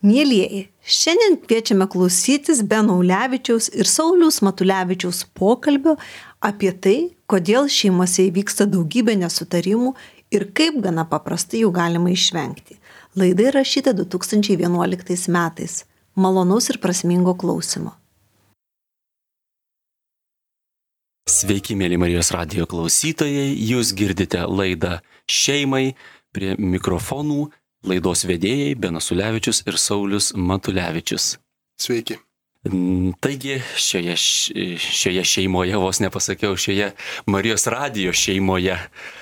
Mielieji, šiandien kviečiame klausytis Beno Ulevičiaus ir Sauliaus Matulevičiaus pokalbio apie tai, kodėl šeimose įvyksta daugybė nesutarimų ir kaip gana paprastai jų galima išvengti. Laida įrašyta 2011 metais. Malonaus ir prasmingo klausimo. Sveiki, mėly Marijos radijo klausytojai, jūs girdite laidą Šeimai, prie mikrofonų laidos vedėjai Benas Ulevičius ir Saulius Matulevičius. Sveiki. Taigi šioje šeimoje, vos nepasakiau, šioje Marijos radijo šeimoje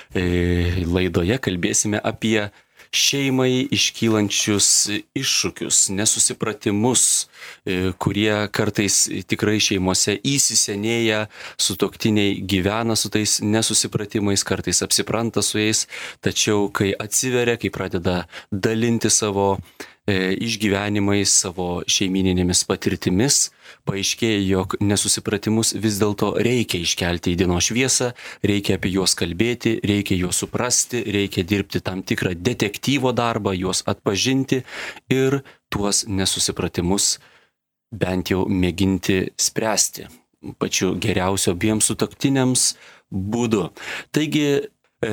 laidoje kalbėsime apie šeimai iškylančius iššūkius, nesusipratimus, kurie kartais tikrai šeimose įsisenėja, sutuoktiniai gyvena su tais nesusipratimais, kartais apsipranta su jais, tačiau kai atsiveria, kai pradeda dalinti savo išgyvenimais, savo šeimininėmis patirtimis, paaiškėja, jog nesusipratimus vis dėlto reikia iškelti į dienos šviesą, reikia apie juos kalbėti, reikia juos suprasti, reikia dirbti tam tikrą detektyvo darbą, juos atpažinti ir tuos nesusipratimus bent jau mėginti spręsti pačiu geriausiu abiems sutuoktiniams būdu. Taigi,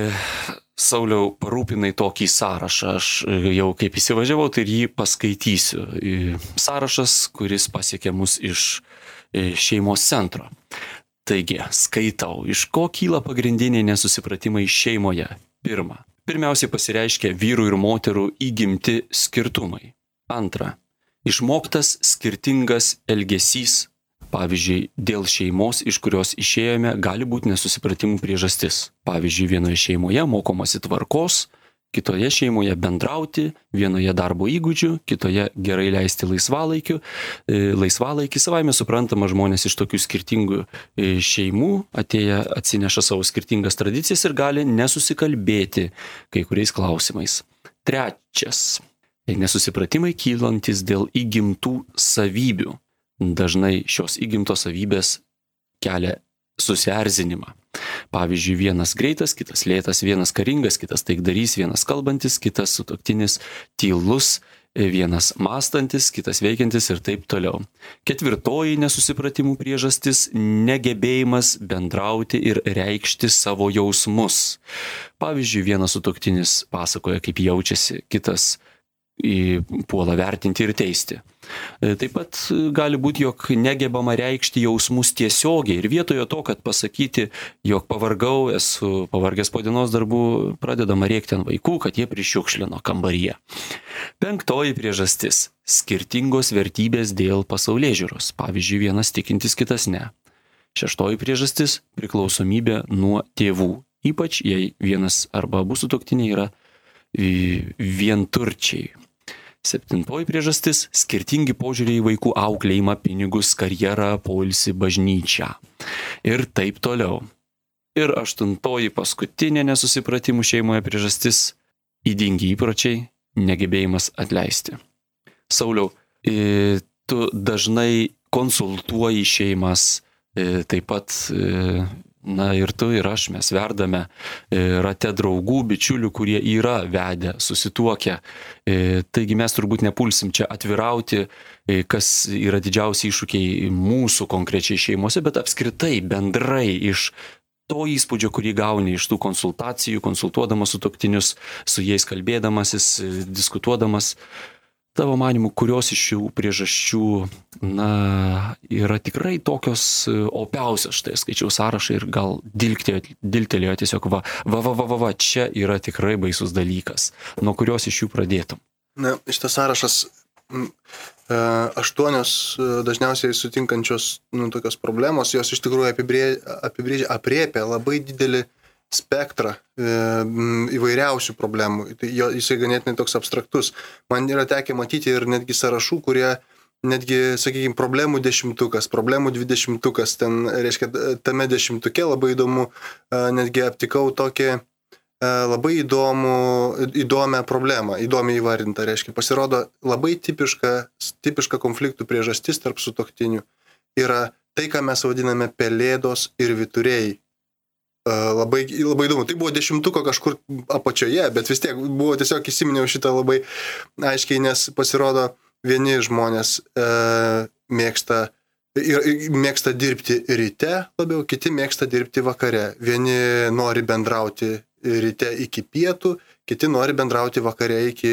Sauliau, parūpinai tokį sąrašą, aš jau kaip įsivažiavau, tai ir jį paskaitysiu. Sąrašas, kuris pasiekė mus iš šeimos centro. Taigi, skaitau, iš ko kyla pagrindiniai nesusipratimai šeimoje. Pirmiausiai pasireiškia vyrų ir moterų įgimti skirtumai. Antra, išmoktas skirtingas elgesys. Pavyzdžiui, dėl šeimos, iš kurios išėjome, gali būti nesusipratimų priežastis. Pavyzdžiui, vienoje šeimoje mokomasi tvarkos, kitoje šeimoje bendrauti, vienoje darbo įgūdžių, kitoje gerai leisti laisvalaikį. Savaime suprantama, žmonės iš tokių skirtingų šeimų atėję atsineša savo skirtingas tradicijas ir gali nesusikalbėti kai kuriais klausimais. Trečias, nesusipratimai kylantis dėl įgimtų savybių. Dažnai šios įgimtos savybės kelia susierzinimą. Pavyzdžiui, vienas greitas, kitas lėtas, vienas karingas, kitas taikdarys, vienas kalbantis, kitas sutuoktinis tylus, vienas mąstantis, kitas veikiantis ir taip toliau. Ketvirtoji nesusipratimų priežastis - negebėjimas bendrauti ir reikšti savo jausmus. Pavyzdžiui, vienas sutuoktinis pasakoja, kaip jaučiasi, kitas puola vertinti ir teisti. Taip pat gali būti, jog negebama reikšti jausmus tiesiogiai ir vietoje to, kad pasakyti, jog pavargau, esu pavargęs po dienos darbų, pradedama rėkti ant vaikų, kad jie prišiukšlino kambaryje. Penktoji priežastis - skirtingos vertybės dėl pasaulėžiūros. Pavyzdžiui, vienas tikintis, kitas ne. Šeštoji priežastis - priklausomybė nuo tėvų, ypač jei vienas arba abu sutuoktiniai yra vienturčiai. Septintoji priežastis - skirtingi požiūriai į vaikų auklėjimą, pinigus, karjerą, poilsį, bažnyčią. Ir taip toliau. Ir aštuntoji paskutinė nesusipratimų šeimoje priežastis - ydingi įpročiai, negebėjimas atleisti. Sauliau, tu dažnai konsultuoji šeimas, taip pat ir tu ir aš, mes verdame rate draugų, bičiulių, kurie yra vedę, susituokę. Taigi mes turbūt nepulsim čia atvirauti, kas yra didžiausi iššūkiai mūsų konkrečiai šeimose, bet apskritai bendrai iš to įspūdžio, kurį gauni iš tų konsultacijų, konsultuodamas sutuoktinius, su jais kalbėdamasis, diskutuodamas. Tavo manimu, kurios iš šių priežasčių yra tikrai tokios opiausios, štai skaičiau sąrašą ir gal diltelėjo tiesiog čia yra tikrai baisus dalykas. Nuo kurios iš jų pradėtum? Šitas sąrašas 8 dažniausiai sutinkančios tokios problemos, jos iš tikrųjų apriepia labai didelį spektrą įvairiausių problemų. Jisai ganėtinai toks abstraktus. Man yra tekę matyti ir netgi sąrašų, kurie netgi, sakykime, problemų 10, problemų 20, ten, reiškia, tame 10 labai įdomu, netgi aptikau tokį labai įdomią problemą, įdomiai įvardintą, reiškia, pasirodo labai tipiška konfliktų priežastis tarp sutuoktinių yra tai, ką mes vadiname pelėdos ir vyturiai. Labai įdomu. Tai buvo 10 kažkur apačioje, bet vis tiek buvo tiesiog įsiminiau šitą labai aiškiai, nes pasirodo Vieni žmonės mėgsta dirbti ryte labiau, kiti mėgsta dirbti vakare. Vieni nori bendrauti ryte iki pietų, kiti nori bendrauti vakare iki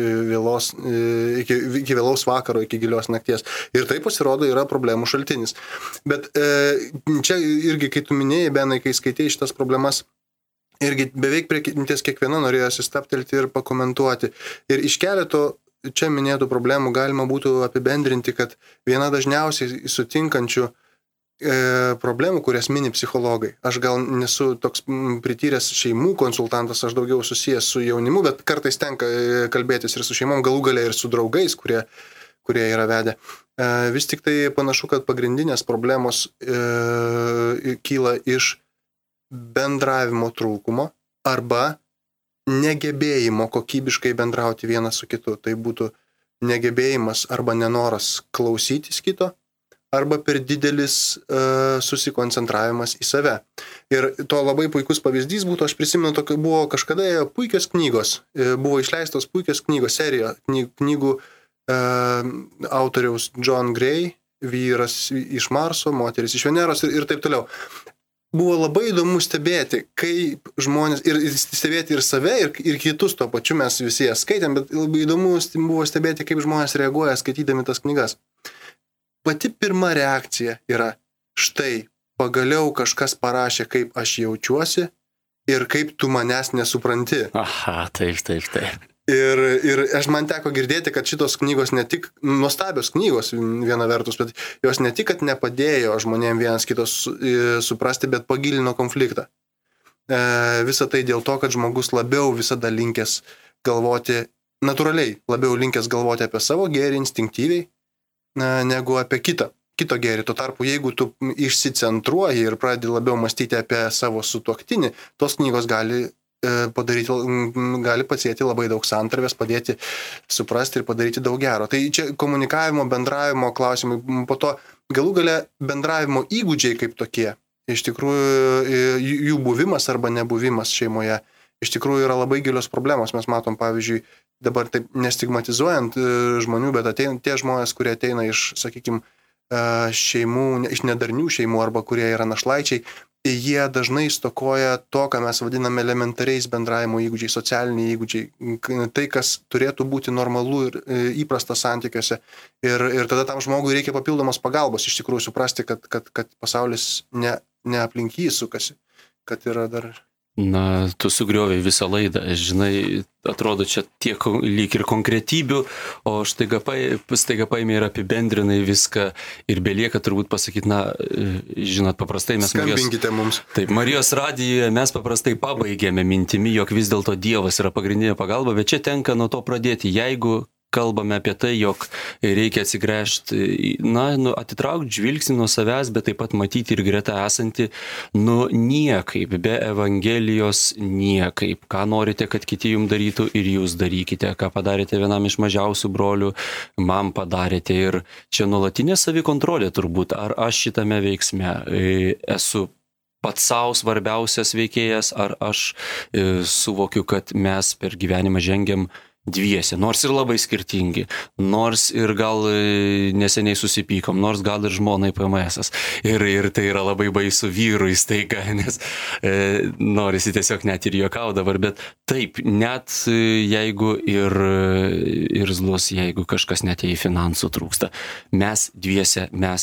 vėlaus vakaro, iki gilios nakties. Ir tai pasirodo yra problemų šaltinis. Bet čia irgi, kai tu minėjai, Benai, kai skaitėjai šitas problemas, irgi beveik prie ties kiekviena norėjosi staptelti ir pakomentuoti. Ir iš keleto čia minėtų problemų galima būtų apibendrinti, kad viena dažniausiai sutinkančių problemų, kurias mini psichologai. Aš gal nesu toks prityręs šeimų konsultantas, aš daugiau susijęs su jaunimu, bet kartais tenka kalbėtis ir su šeimom, galų gale ir su draugais, kurie yra vedę. Vis tik tai panašu, kad pagrindinės problemos kyla iš bendravimo trūkumo arba negebėjimo kokybiškai bendrauti vienas su kitu. Tai būtų negebėjimas arba nenoras klausytis kito, arba per didelis susikoncentravimas į save. Ir to labai puikus pavyzdys būtų, aš prisimenu, buvo kažkada puikios knygos, buvo išleistos puikios knygos, serija knygų autoriaus John Gray, vyras iš Marso, moteris iš Veneros ir taip toliau. Buvo labai įdomu stebėti, kaip žmonės, ir stebėti ir save, ir kitus tuo pačiu, mes visi jas skaitėm, bet labai įdomu buvo stebėti, kaip žmonės reaguoja skaitydami tas knygas. Pati pirma reakcija yra, štai, pagaliau kažkas parašė, kaip aš jaučiuosi ir kaip tu manęs nesupranti. Aha, taip. Ir man teko girdėti, kad šitos knygos ne tik, nuostabios knygos viena vertus, bet jos ne tik, kad nepadėjo žmonėm vienas kitos suprasti, bet pagilino konfliktą. Visą tai dėl to, kad žmogus labiau visada linkęs galvoti, natūraliai labiau linkęs galvoti apie savo gėrį instinktyviai, negu apie kito gėrį. Tuo tarpu, jeigu tu išsicentruoji ir pradedi labiau mąstyti apie savo sutuoktinį, tos knygos gali pasėti labai daug santarvės, padėti suprasti ir padaryti daug gero. Tai čia komunikavimo, bendravimo klausimai, po to galų gale bendravimo įgūdžiai kaip tokie, iš tikrųjų jų buvimas arba nebuvimas šeimoje, iš tikrųjų yra labai gilios problemos. Mes matom, pavyzdžiui, dabar taip nestigmatizuojant žmonių, bet tie žmonės, kurie ateina iš, sakykime, šeimų, iš nedarnių šeimų arba kurie yra našlaičiai, jie dažnai stokoja to, ką mes vadiname elementariais bendravimo įgūdžiai, socialiniai įgūdžiai, tai, kas turėtų būti normalu ir įprasta santykiuose. Ir tada tam žmogui reikia papildomos pagalbos, iš tikrųjų suprasti, kad pasaulis ne aplink jį sukasi, kad yra dar... Na, tu sugriovai visą laidą, žinai, atrodo čia tiek lyg ir konkretybių, o staiga paėmė ir apibendrinai viską ir belieka turbūt pasakyti, na, žinot, paprastai mes... Skambinkite mums. Taip, Marijos radijoje mes paprastai pabaigėme mintimi, jog vis dėlto Dievas yra pagrindinė pagalba, bet čia tenka nuo to pradėti, jeigu kalbame apie tai, jog reikia atsigręžti, atitraukti žvilgsnį nuo savęs, bet taip pat matyti ir greta esantį, niekaip, be Evangelijos niekaip. Ką norite, kad kiti jums darytų ir jūs darykite. Ką padarėte vienam iš mažiausių brolių, man padarėte. Ir čia nuolatinė savikontrolė turbūt, ar aš šitame veiksme esu pats savo svarbiausias veikėjas, ar aš suvokiu, kad mes per gyvenimą žengiam dviese, nors ir labai skirtingi, nors ir gal neseniai susipykom, nors gal ir žmonai PMS-as. Ir tai yra labai baisu vyrui staiga, nes norisi tiesiog net ir juokau dabar, bet taip, net jeigu ir zlus, jeigu kažkas net į finansų trūksta, mes dviese,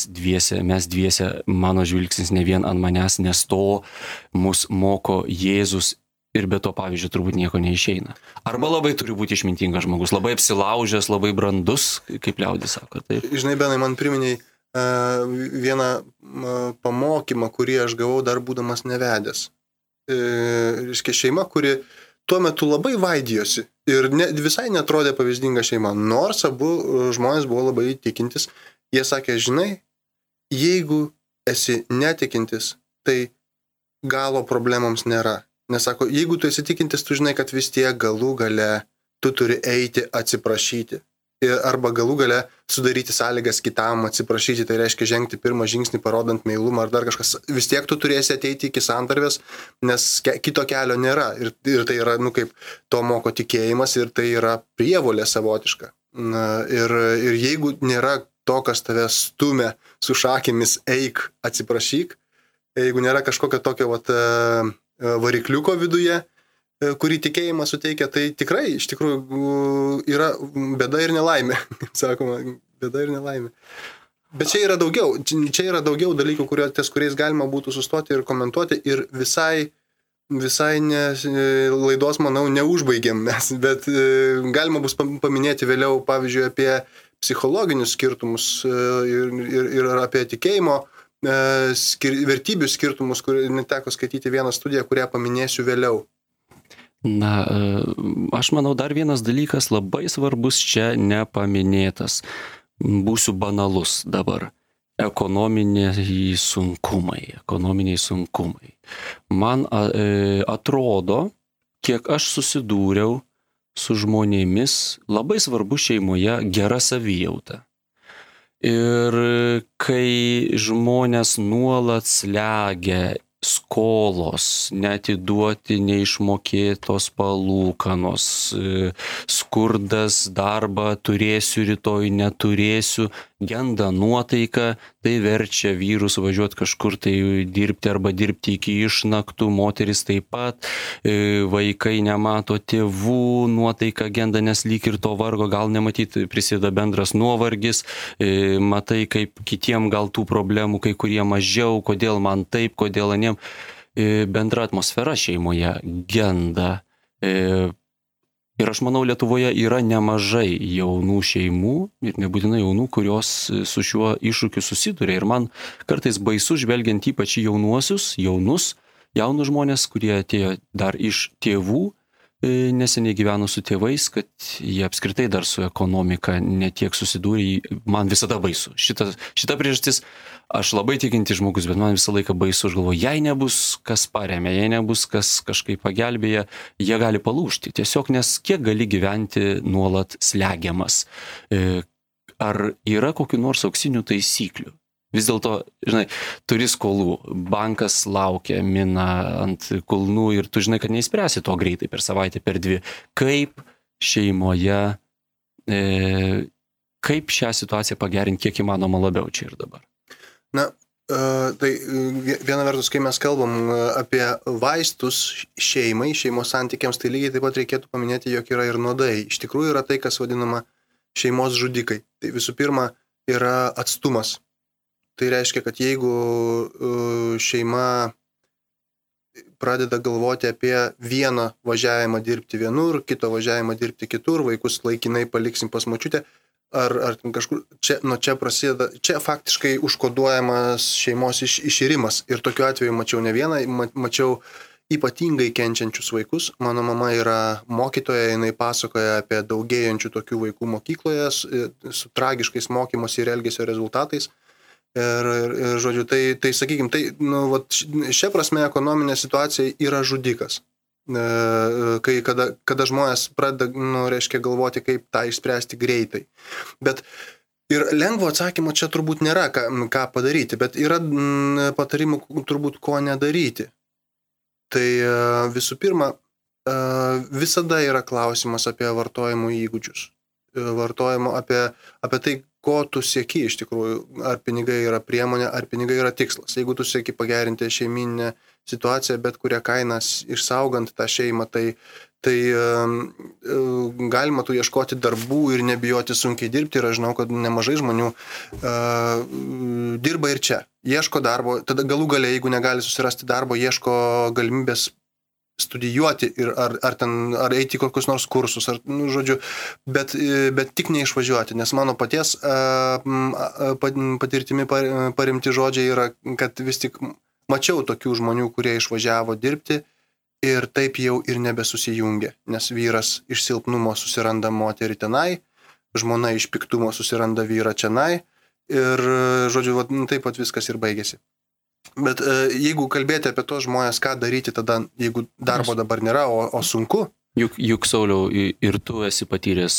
mano žvilgsnis ne vien ant manęs, nes to mus moko Jėzus. Ir be to, pavyzdžiui, turbūt nieko neišeina. Arba labai turi būti išmintingas žmogus, labai apsilaužęs, labai brandus, kaip liaudis sako. Taip. Žinai, Benai, man priminiai vieną pamokymą, kurį aš gavau dar būdamas nevedęs. Reiškia, šeima, kuri tuo metu labai vaidijosi ir visai netrodė pavyzdinga šeima, nors abu žmonės buvo labai tikintis. Jie sakė, žinai, jeigu esi netikintis, tai galo problemams nėra. Nes sako, jeigu tu esi tikintis, tu žinai, kad vis tiek galų gale tu turi eiti atsiprašyti. Arba galų gale sudaryti sąlygas kitam atsiprašyti, tai reiškia žengti pirmą žingsnį parodant meilumą ar dar kažkas. Vis tiek tu turėsi ateiti iki santarvės, nes kito kelio nėra. Ir tai yra, kaip to moko tikėjimas ir tai yra prievolė savotiška. Ir jeigu nėra to, kas tave stumia su šakėmis, eik, atsiprašyk, jeigu nėra kažkokio tokio varikliuko viduje, kurį tikėjimą suteikia, tai tikrai, iš tikrųjų, yra bėda ir nelaimė, kaip sakoma, bėda ir nelaimė. Bet čia yra daugiau dalykų, ties kuriais galima būtų sustoti ir komentuoti ir visai laidos, manau, neužbaigėm mes, bet galima bus paminėti vėliau, pavyzdžiui, apie psichologinius skirtumus ir apie tikėjimo vertybių skirtumus, kur neteko skaityti vieną studiją, kurią paminėsiu vėliau. Na, aš manau, dar vienas dalykas labai svarbus čia nepaminėtas. Būsiu banalus dabar. Ekonominiai sunkumai. Man atrodo, kiek aš susidūriau su žmonėmis, labai svarbu šeimoje gera savijauta. Ir kai žmonės nuolat slegia skolos, neatiduoti neišmokėtos palūkanos, skurdas, darbą turėsiu, rytoj neturėsiu, genda nuotaika, tai verčia vyrus važiuoti kažkur tai dirbti arba dirbti iki išnaktų, moteris taip pat, vaikai nemato tėvų, nuotaika genda, nes lyg ir to vargo gal nematyti, prisideda bendras nuovargis, matai kaip kitiem gal tų problemų, kai kurie mažiau, kodėl man taip, kodėl aniem, bendra atmosfera šeimoje genda. Ir aš manau, Lietuvoje yra nemažai jaunų šeimų ir nebūtinai jaunų, kurios su šiuo iššūkiu susiduria. Ir man kartais baisu žvelgiant ypač į jaunus žmonės, kurie atėjo dar iš tėvų, neseniai gyveno su tėvais, kad jie apskritai dar su ekonomika netiek susidūrė. Man visada baisu. Šita priežastis, aš labai tikinti žmogus, bet man visą laiką baisu. Aš galvoju, jei nebus kas paremia, jei nebus kas kažkaip pagelbėja, jie gali palūžti. Tiesiog, nes kiek gali gyventi nuolat slegiamas. Ar yra kokių nors auksinių taisyklių? Vis dėlto, žinai, turi skolų, bankas laukia, mina ant kulnų ir tu žinai, kad neįspręsi to greitai per savaitę, per dvi. Kaip šeimoje, kaip šią situaciją pagerinti kiek įmanoma labiau čia ir dabar? Na, tai viena vertus, kai mes kalbam apie vaistus šeimos santykiams, tai lygiai taip pat reikėtų paminėti, jog yra ir nuodai. Iš tikrųjų yra tai, kas vadinama šeimos žudikai. Tai visų pirma yra atstumas. Tai reiškia, kad jeigu šeima pradeda galvoti apie vieną važiavimą dirbti vienur, kito važiavimą dirbti kitur, vaikus laikinai paliksim pas močiutę, ar kažkur, čia prasideda, čia faktiškai užkoduojamas šeimos iširimas. Ir tokiu atveju mačiau ne vieną, mačiau ypatingai kenčiančius vaikus. Mano mama yra mokytoja, jinai pasakoja apie daugėjančių tokių vaikų mokykloje su tragiškais mokymosi ir elgesio rezultatais. Ir žodžiu, tai sakykime, šia prasme ekonominė situacija yra žudikas. Kada žmonės pradeda, reiškia, galvoti, kaip tą išspręsti greitai. Bet ir lengvo atsakymo čia turbūt nėra, ką padaryti, bet yra patarimų turbūt ko nedaryti. Tai visų pirma, visada yra klausimas apie vartojimo įgūdžius. Vartojimo apie tai, ko tu sieki iš tikrųjų, ar pinigai yra priemonė, ar pinigai yra tikslas. Jeigu tu sieki pagerinti šeiminę situaciją, bet kurią kainą išsaugant tą šeimą, tai galima tu ieškoti darbų ir nebijoti sunkiai dirbti. Ir aš žinau, kad nemažai žmonių dirba ir čia. Ieško darbo, tada galų gale, jeigu negali susirasti darbo, ieško galimybės studijuoti ir ar eiti kokius nors kursus, žodžiu, bet tik neišvažiuoti, nes mano paties patirtimi paremti žodžiai yra, kad vis tik mačiau tokių žmonių, kurie išvažiavo dirbti ir taip jau ir nebesusijungia, nes vyras iš silpnumo susiranda moterį tenai, žmona iš piktumo susiranda vyrą čionai ir, žodžiu, taip pat viskas ir baigėsi. Bet jeigu kalbėti apie tos žmonės, ką daryti tada, jeigu darbo dabar nėra, o sunku? Juk Sauliau, ir tu esi patyręs,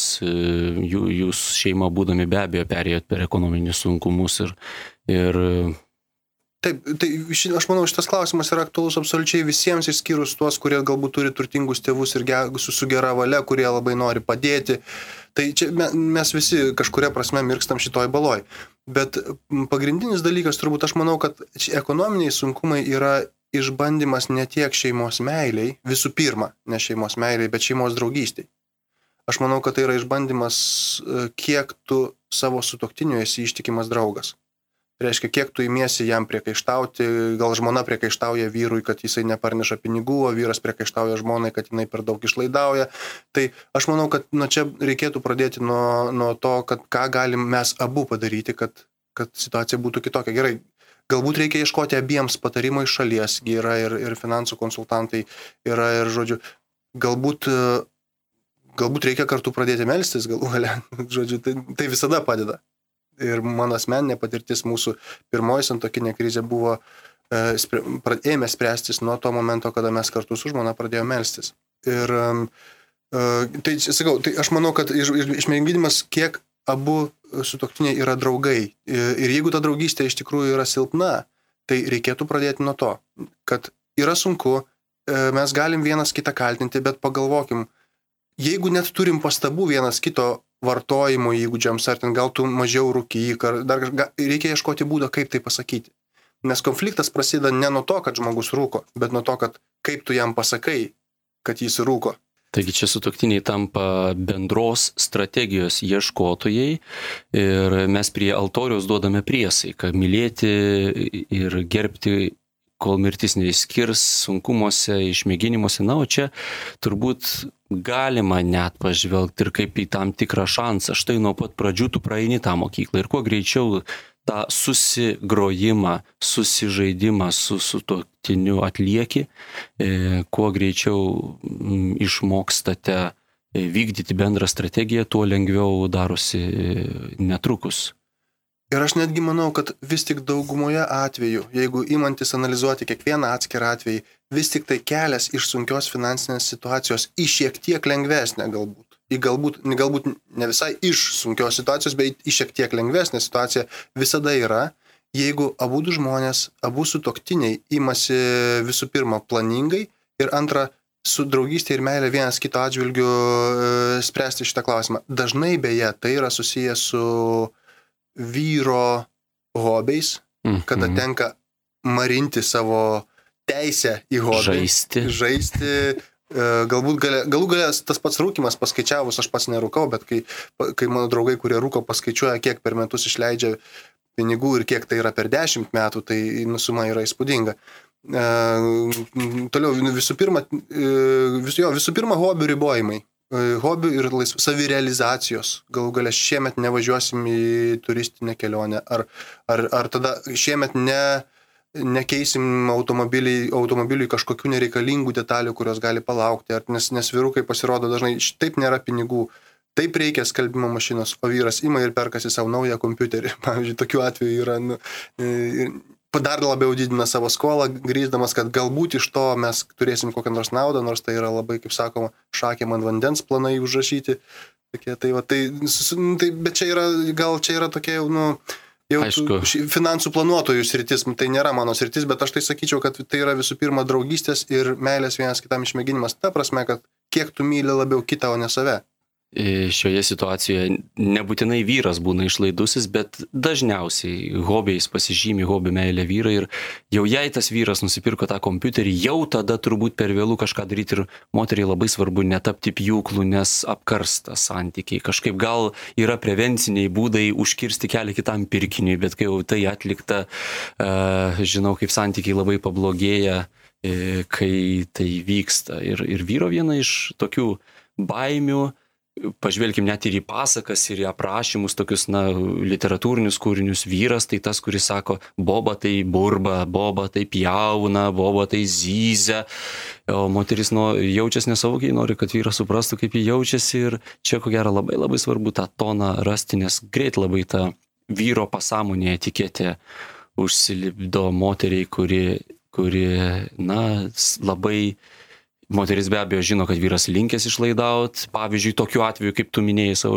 jūs šeima būdami be abejo perėjot per ekonominius sunkumus ir Taip, tai aš manau, šitas klausimas yra aktualus absoliučiai visiems, išskyrus tuos, kurie galbūt turi turtingus tėvus ir su gera valia, kurie labai nori padėti. Tai čia mes visi kažkuria prasme mirkstam šitoj baloj. Bet pagrindinis dalykas turbūt, aš manau, kad ekonominiai sunkumai yra išbandymas ne tiek šeimos meiliai, visų pirma, ne šeimos meiliai, bet šeimos draugystiai. Aš manau, kad tai yra išbandymas, kiek tu savo sutuoktiniu esi ištikimas draugas. Reiškia, kiek tu imiesi jam priekaištauti, gal žmona priekaištauja vyrui, kad jisai neparneša pinigų, o vyras priekaištauja žmonai, kad jinai per daug išlaidauja. Tai aš manau, kad čia reikėtų pradėti nuo to, kad ką galim mes abu padaryti, kad situacija būtų kitokia. Gerai, galbūt reikia ieškoti abiems patarimo iš šalies, yra ir finansų konsultantai, yra ir, žodžiu, galbūt reikia kartu pradėti melstis, galų gale, žodžiu, tai visada padeda. Ir mano asmeninė patirtis, mūsų pirmoji santuokinė krizė buvo, ėmė spręstis nuo to momento, kada mes kartu su žmona pradėjome melstis. Ir tai aš manau, kad išmėginimas, kiek abu sutuoktiniai yra draugai. Ir jeigu ta draugystė iš tikrųjų yra silpna, tai reikėtų pradėti nuo to, kad yra sunku, mes galim vienas kitą kaltinti, bet pagalvokim, jeigu net turim pastabų vienas kito vartojimo įgūdžiams, ar ten gal tu mažiau rūkyk, reikia ieškoti būdo, kaip tai pasakyti. Nes konfliktas prasideda ne nuo to, kad žmogus rūko, bet nuo to, kad kaip tu jam pasakai, kad jis rūko. Taigi čia sutuoktiniai tampa bendros strategijos ieškotojai ir mes prie altoriaus duodame priesaiką mylėti ir gerbti, kol mirtis neišskirs, sunkumuose, išmėginimuose. Na, o čia turbūt galima net pažvelgti ir kaip į tam tikrą šansą. Štai nuo pat pradžių tu praeini tą mokyklą ir kuo greičiau tą susigrojimą, susižaidimą su sutuoktiniu atlieki, kuo greičiau išmokstate vykdyti bendrą strategiją, tuo lengviau darosi netrukus. Ir aš netgi manau, kad vis tik daugumoje atveju, jeigu imantis analizuoti kiekvieną atskirą atvejį, vis tik tai kelias iš sunkios finansinės situacijos į šiek tiek lengvesnę galbūt. Galbūt ne visai iš sunkios situacijos, bet į šiek tiek lengvesnę situaciją visada yra, jeigu abu žmonės, abu sutuoktiniai imasi visų pirma planingai ir antra su draugystė ir meilė vienas kito atžvilgiu spręsti šitą klausimą. Dažnai beje tai yra susijęs su vyro hobiais, kada tenka marinti savo teisę į hobį. Žaisti. Galų gale tas pats rūkymas paskaičiavus, aš pats nerūkau, bet kai mano draugai, kurie rūko, paskaičiuoja, kiek per metus išleidžia pinigų ir kiek tai yra per 10 metų, tai suma yra įspūdinga. Toliau, visų pirma, hobių ribojimai. Hobių ir savirealizacijos. Galų gale šiemet nevažiuosim į turistinę kelionę. Ar tada šiemet nekeisim automobiliui kažkokių nereikalingų detalių, kurios gali palaukti. Nes vyrukai pasirodo dažnai, taip nėra pinigų, taip reikia skalbimo mašinos, o vyras ima ir perkasi savo naują kompiuterį. Pavyzdžiui, tokių atvejų yra... dar labiau didina savo skolą, grįždamas, kad galbūt iš to mes turėsim kokią nors naudą, nors tai yra labai, kaip sakoma, šakėm ant vandens planai užrašyti. Bet čia yra tokie jau finansų planuotojų sritis, tai nėra mano sritis, bet aš tai sakyčiau, kad tai yra visų pirma draugystės ir meilės vienas kitam išmėginimas. Ta prasme, kad kiek tu myli labiau kitą, o ne save. Šioje situacijoje nebūtinai vyras būna išlaidusis, bet dažniausiai hobiais pasižymi hobi meilė vyrai ir jau jei tas vyras nusipirko tą kompiuterį, jau tada turbūt per vėlų kažką daryti ir moteriai labai svarbu netapti pjūklų, nes apkarsta santykiai. Kažkaip gal yra prevenciniai būdai užkirsti kelią kitam pirkiniui, bet kai jau tai atlikta, žinau, kaip santykiai labai pablogėja, kai tai vyksta. Ir vyro viena iš tokių baimių, pažvelkim net ir į pasakas, ir į aprašymus, tokius, literatūrinius kūrinius, vyras tai tas, kuris sako, boba tai burba, boba tai pjauna, boba tai zyzia, o moteris jaučiasi nesaugiai, nori, kad vyras suprastų, kaip jį jaučiasi ir čia, ko gero, labai labai svarbu tą toną rasti, nes greit labai ta vyro pasąmonė etiketė užsilipdo moteriai, kuri labai... Moteris be abejo žino, kad vyras linkęs išlaidaut, pavyzdžiui, tokiu atveju, kaip tu minėjai, Sauliau,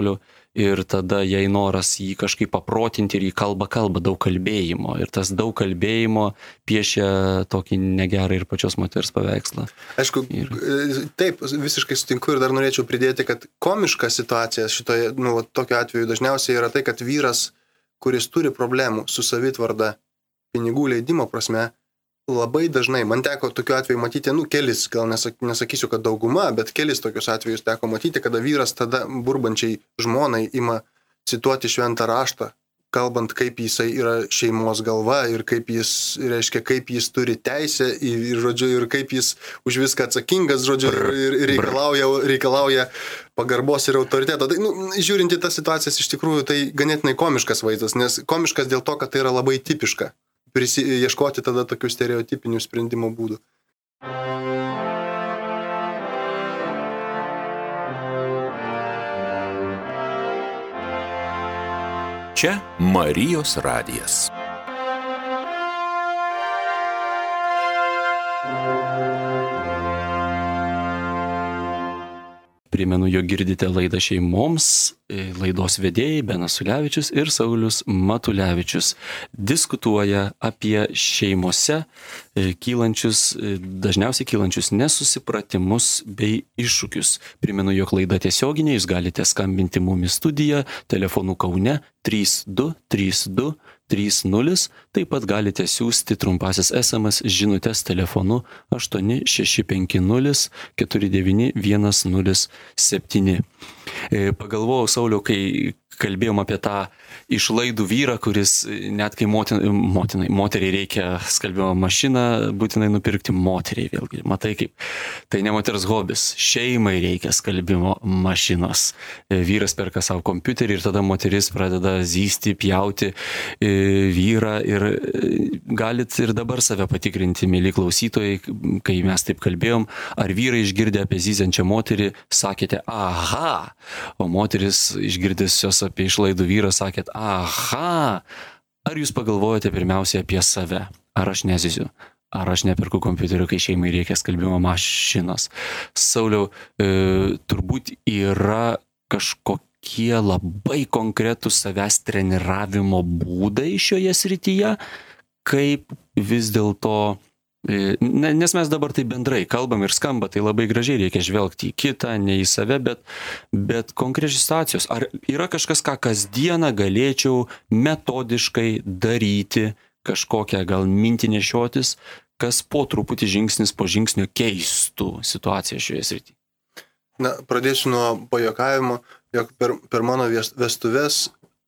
ir tada jai noras jį kažkaip paprotinti ir jį kalba, daug kalbėjimo. Ir tas daug kalbėjimo piešia tokį negerą ir pačios moters paveikslą. Aišku, taip, visiškai sutinku ir dar norėčiau pridėti, kad komiška situacija šitoje, tokiu atveju dažniausiai yra tai, kad vyras, kuris turi problemų su savitvarda pinigų leidimo prasme, labai dažnai, man teko tokiu atveju matyti, kelis, gal nesakysiu, kad dauguma, bet kelis tokius atvejus teko matyti, kada vyras tada burbančiai žmonai ima cituoti šventą raštą, kalbant, kaip jisai yra šeimos galva ir kaip jis turi teisę ir kaip jis už viską atsakingas, ir reikalauja pagarbos ir autoriteto. Tai, žiūrint į tas situacijas, iš tikrųjų, tai ganėtinai komiškas vaizdas, nes komiškas dėl to, kad tai yra labai tipiška. Ieškoti tada tokių stereotipinių sprendimo būdų. Čia Marijos radijas. Primenu, jog girdite laidą šeimoms, laidos vedėjai Benas Ulevičius ir Saulius Matulevičius diskutuoja apie šeimose dažniausiai kylančius nesusipratimus bei iššūkius. Primenu, jog laida tiesioginė, jūs galite skambinti mum į studiją telefonu Kaune 3232 30, taip pat galite siūsti trumpasis SMS žinutes telefonu 8650 49107. Pagalvojau, Sauliau, kai kalbėjom apie tą išlaidų vyrą, kuris net kai moteriai reikia skalbimo mašiną, būtinai nupirkti moteriai vėlgi. Matai, kaip tai ne moters hobis, šeimai reikia skalbimo mašinos. Vyras perka savo kompiuterį ir tada moteris pradeda zysti, pjauti vyrą ir galit ir dabar save patikrinti, mėly klausytojai, kai mes taip kalbėjom, ar vyrai išgirdę apie zyziančią moterį sakėte, aha, o moteris išgirdęs apie išlaidų vyrą sakėt, aha, ar jūs pagalvojate pirmiausiai apie save, ar aš nezyziu, ar aš neperku kompiuterio, kai šeimai reikia skalbimo mašinos. Sauliau, turbūt yra kažkokie labai konkretūs savęs treniravimo būdai šioje srityje, kaip vis dėlto, nes mes dabar tai bendrai kalbam ir skamba, tai labai gražiai reikia žvelgti į kitą, ne į save, bet konkrečios situacijos. Ar yra kažkas, ką kasdieną galėčiau metodiškai daryti, kažkokią gal mintį nešiotis, kas po truputį žingsnis po žingsnio keistų situaciją šioje srityje? Na, pradėsiu nuo pajuokavimo, jog per mano vestuves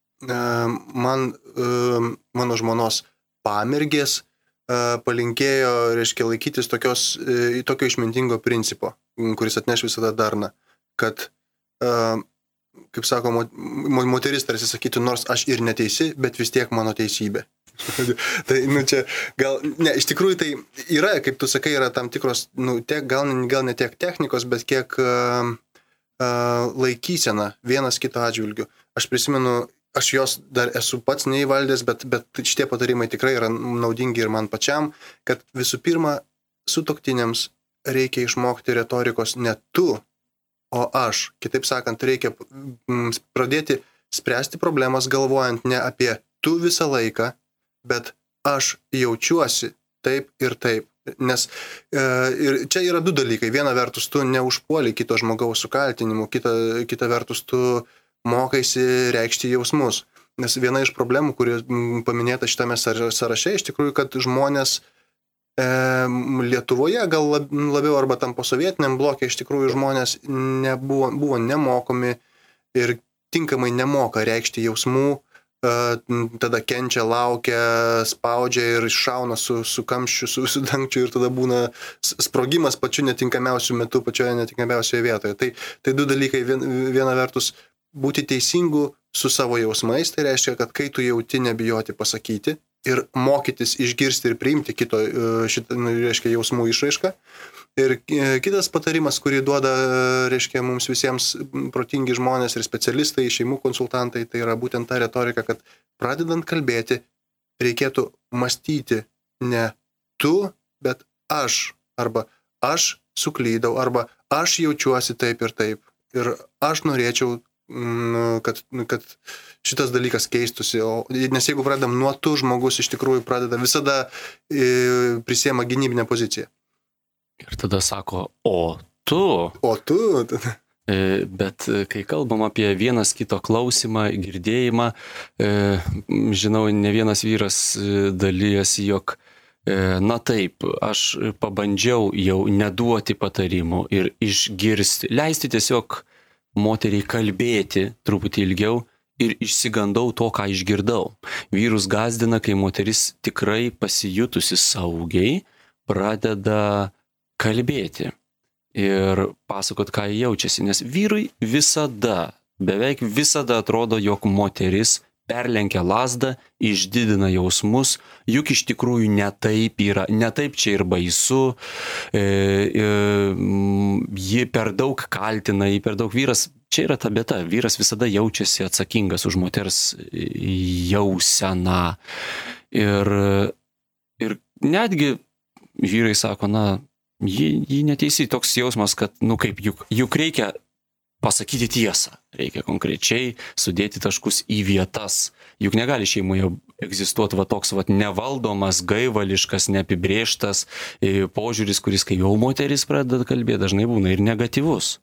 mano žmonos pamergės palinkėjo, reiškia, laikytis tokio išmintingo principo, kuris atneš visada darną, kad, kaip sako, moteris tarsi sakytų, nors aš ir neteisi, bet vis tiek mano teisybė. Tai, čia, gal, ne, iš tikrųjų tai yra, kaip tu sakai, yra tam tikros, gal ne tiek technikos, bet kiek laikysena vienas kito atžvilgiu. Aš prisimenu, aš jos dar esu pats neįvaldęs, bet šitie patarimai tikrai yra naudingi ir man pačiam, kad visų pirma, sutuoktiniams reikia išmokti retorikos ne tu, o aš. Kitaip sakant, reikia pradėti spręsti problemas galvojant ne apie tu visą laiką, bet aš jaučiuosi taip ir taip. Nes ir čia yra du dalykai. Viena vertus, tu neužpuoli kito žmogaus su kaltinimu, kita vertus, tu mokaisi reikšti jausmus. Nes viena iš problemų, kuri paminėta šitame sąraše, iš tikrųjų, kad žmonės Lietuvoje, gal labiau arba tam posovietiniam blokė, iš tikrųjų žmonės buvo nemokomi ir tinkamai nemoka reikšti jausmų, tada kenčia, laukia, spaudžia ir šauna su kamščiu, su dangčiu ir tada būna sprogimas pačiu netinkamiausiu metu, pačioje netinkamiausioje vietoje. Tai du dalykai. Viena vertus, būti teisingu su savo jausmais, tai reiškia, kad kai tu jauti, nebijoti pasakyti ir mokytis išgirsti ir priimti kito reiškia, jausmų išraišką. Ir kitas patarimas, kurį duoda, reiškia, mums visiems protingi žmonės ir specialistai, šeimų konsultantai, tai yra būtent ta retorika, kad pradedant kalbėti, reikėtų mąstyti ne tu, bet aš, arba aš suklydau, arba aš jaučiuosi taip ir taip. Ir aš norėčiau kad šitas dalykas keistusi. Nes jeigu pradedam nuo tu, žmogus iš tikrųjų pradeda visada prisiema gynybinę poziciją. Ir tada sako, o tu. Bet kai kalbam apie vienas kito klausimą, girdėjimą, žinau, ne vienas vyras dalyjasi, jog na taip, aš pabandžiau jau neduoti patarimų ir išgirsti, leisti tiesiog moteriai kalbėti truputį ilgiau ir išsigandau to, ką išgirdau. Vyrus gąsdina, kai moteris tikrai pasijutusi saugiai pradeda kalbėti ir pasakot, ką jaučiasi, nes vyrui visada, beveik visada atrodo, jog moteris perlenkia lazdą, išdidina jausmus, juk iš tikrųjų netaip yra, netaip čia ir baisu, ji per daug kaltina, ji per daug vyras, čia yra ta bėda, vyras visada jaučiasi atsakingas už moters jauseną ir netgi vyrai sako, na, ji neteisi, toks jausmas, kad, kaip juk reikia pasakyti tiesą, reikia konkrečiai sudėti taškus į vietas. Juk negali šeimoje egzistuoti toks nevaldomas, gaivališkas, neapibrėžtas požiūris, kuris, kai jau moteris pradeda kalbėti, dažnai būna ir negatyvus.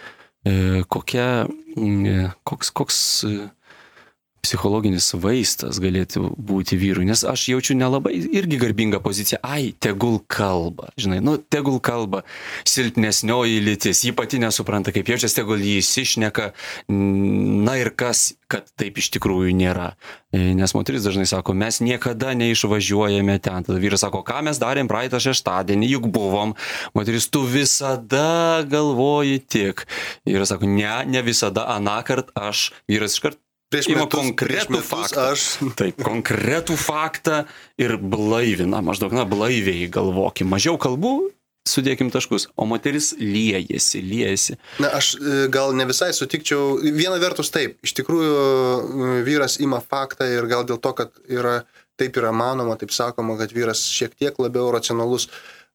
Koks psichologinis vaistas galėtų būti vyrui, nes aš jaučiu nelabai irgi garbingą poziciją, tegul kalba, žinai, tegul kalba silpnesnioji lytis, ji pati nesupranta, kaip jaučiasi, tegul jį įsišneka, na ir kas, kad taip iš tikrųjų nėra. Nes moteris dažnai sako, mes niekada neišvažiuojame ten, tada vyras sako, ką mes darėm praeitą šeštadienį, juk buvom, moteris, tu visada galvoji tik. Vyras sako, ne visada, anąkart aš, vyras iškart ima konkretų faktą. Taip, konkretų faktą ir blaivina, maždaug, blaiviai galvokim. Mažiau kalbų, sudėkim taškus, o moteris liejasi. Na, aš gal ne visai sutikčiau. Viena vertus taip, iš tikrųjų vyras ima faktą ir gal dėl to, kad taip yra manoma, taip sakoma, kad vyras šiek tiek labiau racionalus.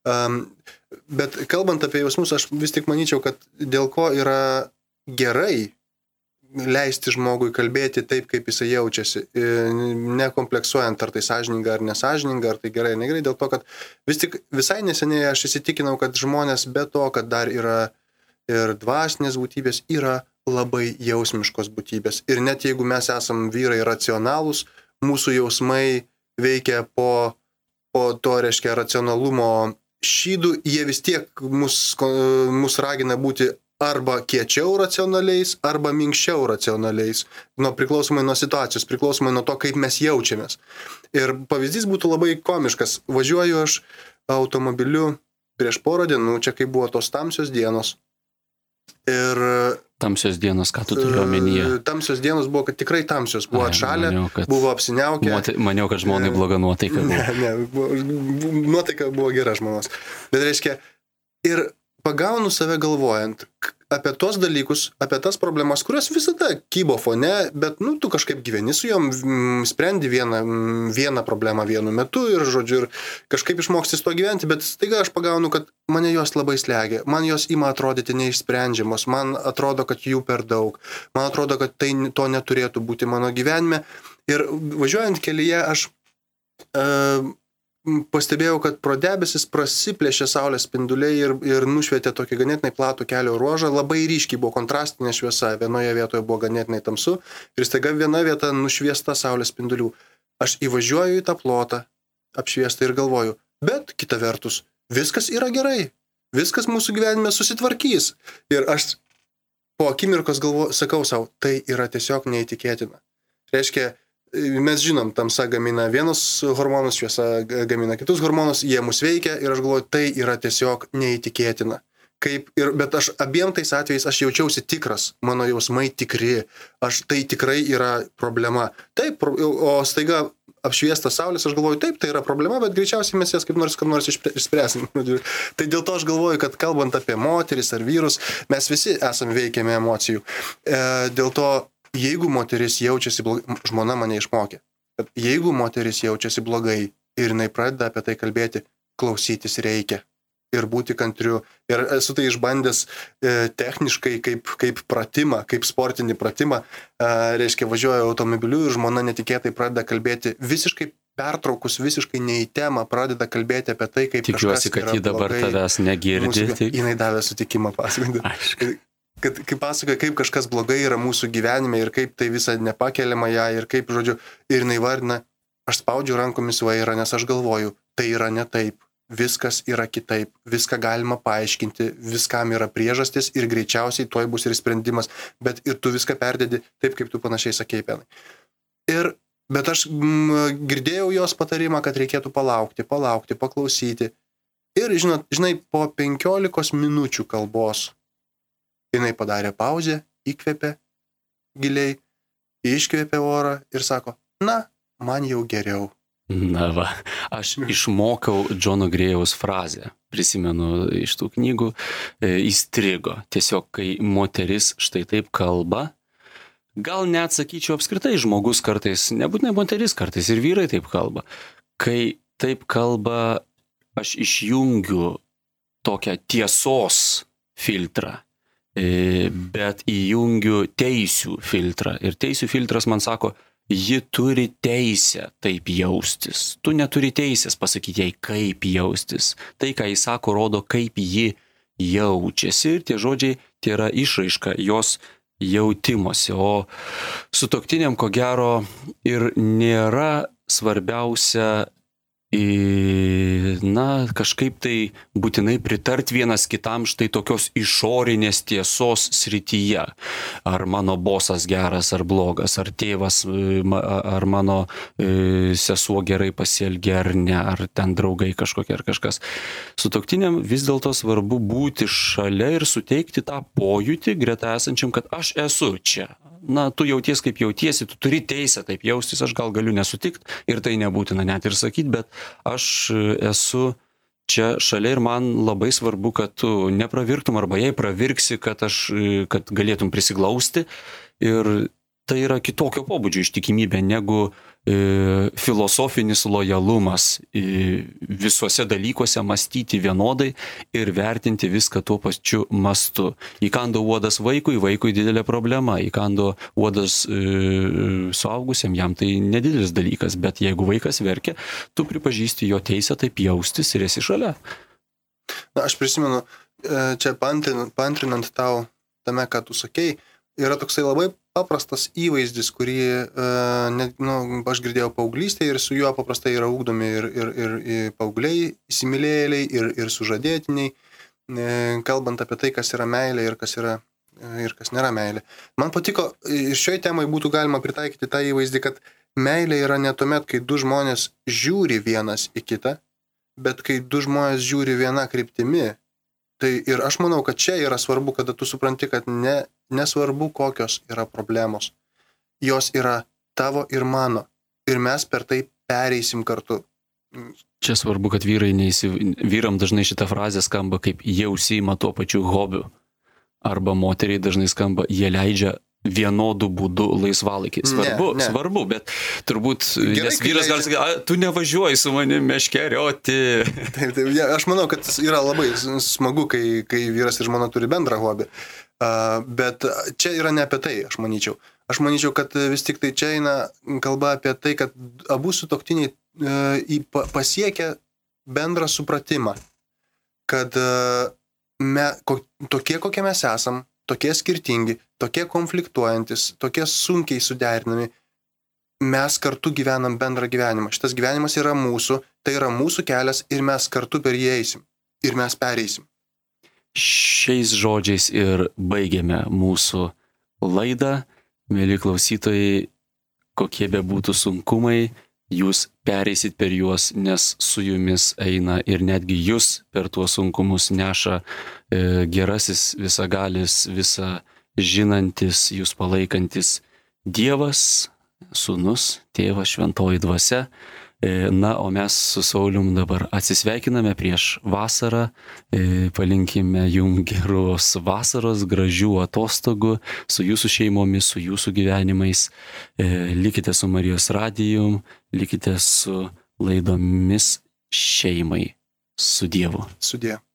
Bet kalbant apie jausmus, aš vis tik manyčiau, kad dėl ko yra gerai leisti žmogui kalbėti taip, kaip jisai jaučiasi, nekompleksuojant, ar tai sąžininga ar nesąžininga, ar tai gerai ar negerai, dėl to, kad vis tik visai neseniai aš įsitikinau, kad žmonės be to, kad dar yra ir dvasinės būtybės, yra labai jausmiškos būtybės. Ir net jeigu mes esam vyrai racionalūs, mūsų jausmai veikia po to, reiškia, racionalumo šydų, jie vis tiek mus ragina būti arba kiečiau racionaliais, arba minkščiau racionaliais, priklausomai nuo situacijos, priklausomai nuo to, kaip mes jaučiamės. Ir pavyzdys būtų labai komiškas. Važiuoju aš automobiliu prieš porą dienų, čia kai buvo tos tamsios dienos. Ir tamsios dienos, ką tu turiu omenyje? Tamsios dienos buvo, kad tikrai tamsios, buvo atšalę, buvo apsiniaukę. Maniau, kad žmonai bloga nuotaika buvo. Ne, nuotaika buvo gera žmonos. Bet reiškia, ir pagaunu save galvojant apie tos dalykus, apie tas problemas, kurios visada kybo fone, bet tu kažkaip gyveni su jom, sprendi vieną problemą vienu metu ir, žodžiu, ir kažkaip išmoksti su to gyventi, bet staiga aš pagaunu, kad mane jos labai slegia, man jos ima atrodyti neišsprendžiamos, man atrodo, kad jų per daug, man atrodo, kad to neturėtų būti mano gyvenime. Ir važiuojant kelyje aš pastebėjau, kad pro debesis prasiplėšė saulės spinduliai ir nušvietė tokį ganėtinai platų kelio ruožą, labai ryškiai buvo kontrastinė šviesa, vienoje vietoje buvo ganėtinai tamsu ir staiga viena vieta nušviesta saulės spindulių. Aš įvažiuoju į tą plotą, apšviestą ir galvoju, bet kita vertus, viskas yra gerai, viskas mūsų gyvenime susitvarkys. Ir aš po akimirkos sakau savo, tai yra tiesiog neįtikėtina. Reiškia, mes žinom, tamsa gamina vienus hormonus, šviesa gamina kitus hormonus, jie mus veikia ir aš galvoju, tai yra tiesiog neįtikėtina. Bet aš abiem tais atvejais aš jaučiausi tikras, mano jausmai tikri, tai tikrai yra problema. Taip, o staiga apšviestas saulės, aš galvoju, taip, tai yra problema, bet greičiausiai mes jas kaip nors išspręsim. Tai dėl to aš galvoju, kad kalbant apie moteris ar vyrus, mes visi esame veikiami emocijų. Dėl to jeigu moteris jaučiasi blogai, žmona mane išmokė, kad jeigu moteris jaučiasi blogai ir jinai pradeda apie tai kalbėti, klausytis reikia. ir būti kantriu. Ir esu tai išbandęs techniškai kaip pratimą, kaip sportinį pratimą. Reiškia, važiuoju automobiliu ir žmona netikėtai pradeda kalbėti visiškai pertraukus, visiškai ne į temą, pradeda kalbėti apie tai, kaip tikiuosi, kad ji dabar tavęs negirdi. Jinai davė sutikimą pasakoti. Kaip pasakoja, kaip kažkas blogai yra mūsų gyvenime ir kaip tai visa nepakeliama ją ir kaip, žodžiu, ir jinai vardina, aš spaudžiu rankomis vairą, nes aš galvoju, tai yra ne taip. Viskas yra kitaip, viską galima paaiškinti, viskam yra priežastis ir greičiausiai tuoj bus ir sprendimas, bet ir tu viską perdedi taip, kaip tu panašiai sakei, Penai. Bet aš girdėjau jos patarimą, kad reikėtų palaukti, paklausyti. Ir, žinai, po 15 minučių kalbos jinai padarė pauzę, įkvėpė giliai, iškvėpė orą ir sako, na, man jau geriau. Na va, aš išmokau Džono Grėjaus frazę, prisimenu iš tų knygų, įstrigo. Tiesiog, kai moteris štai taip kalba, gal net sakyčiau apskritai žmogus kartais, nebūtinai moteris kartais ir vyrai taip kalba. Kai taip kalba, aš išjungiu tokią tiesos filtrą, bet įjungiu teisių filtrą. Ir teisių filtras man sako, ji turi teisę taip jaustis. Tu neturi teisės pasakyti jai, kaip jaustis. Tai, ką jis sako, rodo, kaip ji jaučiasi. Ir tie žodžiai, tai yra išraiška jos jautimosi. O sutuoktiniam, ko gero, ir nėra svarbiausia kažkaip tai būtinai pritart vienas kitam štai tokios išorinės tiesos srityje. Ar mano bosas geras ar blogas, ar tėvas, ar mano sesuo gerai pasielgia ar ne, ar ten draugai kažkokie ar kažkas. Sutuoktiniam vis dėlto svarbu būti šalia ir suteikti tą pojūtį greta esančiam, kad aš esu čia. Na, tu jauties kaip jautiesi, tu turi teisę taip jaustis, aš gal galiu nesutikti ir tai nebūtina net ir sakyti, bet aš esu čia šalia ir man labai svarbu, kad tu nepravirktum arba jei pravirksi, kad galėtum prisiglausti ir tai yra kitokio pobūdžio ištikimybė negu filosofinis lojalumas visuose dalykuose mąstyti vienodai ir vertinti viską tuo pačiu mastu. Įkando uodas vaikui didelė problema, įkando uodas suaugusiam, jam tai nedidelis dalykas, bet jeigu vaikas verkia, tu pripažįsti jo teisę taip jaustis ir esi šalia. Na, aš prisimenu, čia paantrinant tau tame, ką tu sakei, yra toksai labai paprastas įvaizdis, kurį aš girdėjau paauglystėje ir su juo paprastai yra ugdomi ir paaugliai, įsimylėjėliai ir sužadėtiniai, kalbant apie tai, kas yra meilė ir kas nėra meilė. Man patiko, ir šioj temai būtų galima pritaikyti tą įvaizdį, kad meilė yra ne tuomet, kai du žmonės žiūri vienas į kitą, bet kai du žmonės žiūri viena kryptimi. Tai ir aš manau, kad čia yra svarbu, kada tu supranti, kad nesvarbu, kokios yra problemos. Jos yra tavo ir mano. Ir mes per tai pereisim kartu. Čia svarbu, kad vyram dažnai šita frazė skamba kaip jie užsiima tuo pačiu hobiu. Arba moteriai dažnai skamba, jie leidžia vienodų būdų laisvalaikį. Svarbu, bet turbūt, nes vyras gali sakyti, tu nevažiuoji su manim meškerioti. Taip, aš manau, kad yra labai smagu, kai vyras ir žmona turi bendrą hobį. Bet čia yra ne apie tai, aš manyčiau. Aš manyčiau, kad vis tik tai čia eina kalba apie tai, kad abu sutuoktiniai pasiekia bendrą supratimą, kad tokie, kokie mes esam, tokie skirtingi, tokie konfliktuojantis, tokie sunkiai suderinami, mes kartu gyvenam bendrą gyvenimą. Šitas gyvenimas yra mūsų, tai yra mūsų kelias ir mes kartu per jį eisim. Ir mes pereisim. Šiais žodžiais ir baigėme mūsų laidą. Mėly klausytojai, kokie be būtų sunkumai, jūs pereisit per juos, nes su jumis eina ir netgi jūs per tuos sunkumus neša gerasis, visagalis, visa žinantis, jūs palaikantis Dievas, Sūnus, Tėvas, Šventoji Dvasia. Na, o mes su Saulium dabar atsisveikiname prieš vasarą, palinkime jums geros vasaros, gražių atostogų su jūsų šeimomis, su jūsų gyvenimais. Likite su Marijos radiju, likite su laidomis šeimai. Su Dievu. Su Dievu.